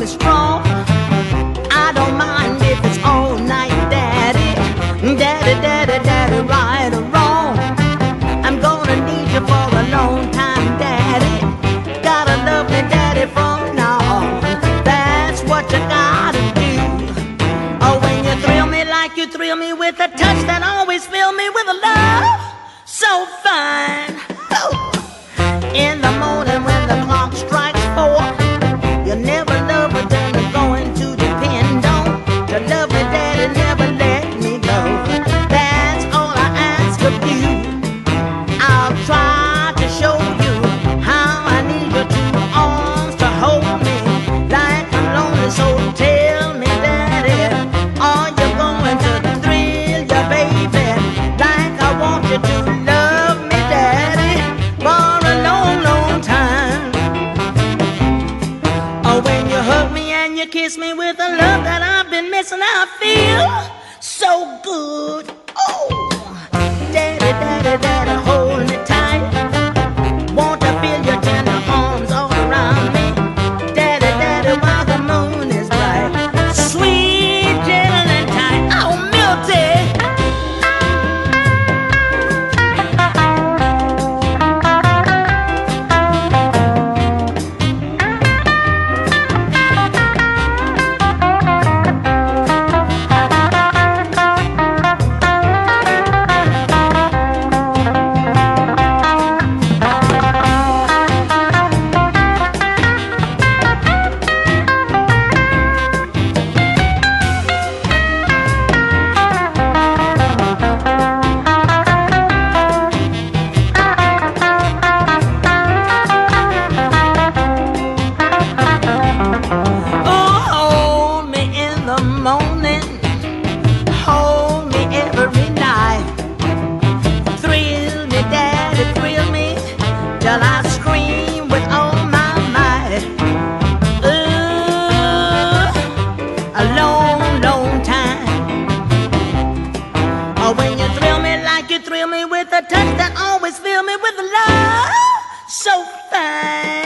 me strong. I don't mind if it's all night, daddy. Daddy, daddy, daddy, right or wrong. I'm gonna need you for a long time, daddy. Gotta love me, daddy, from now on. That's what you gotta do. Oh, when you thrill me like you thrill me with a touch that always fill me with a love so fine. Oh. In the morning when the clock strikes 4, you never love me, then you're going to depend on. To love me, daddy, never let me go. That's all I ask of you. I'll try to show you how I need your 2 arms to hold me like I'm lonely. So tell me, daddy, are you going to thrill your baby like I want you to love me, daddy, for a long, long time? Oh, when you hug me and you kiss me with a love that I've been missing, I feel so good. Oh, daddy, daddy, daddy, hold me tight. Want to feel your tender arms all around me. Daddy, daddy, while the moon is bright. Sweet, gentle, and tight. Oh, Milty. Morning, hold me every night. Thrill me, daddy, thrill me till I scream with all my might. A long, long time. Oh, when you thrill me like you thrill me with a touch that always fill me with love so fine.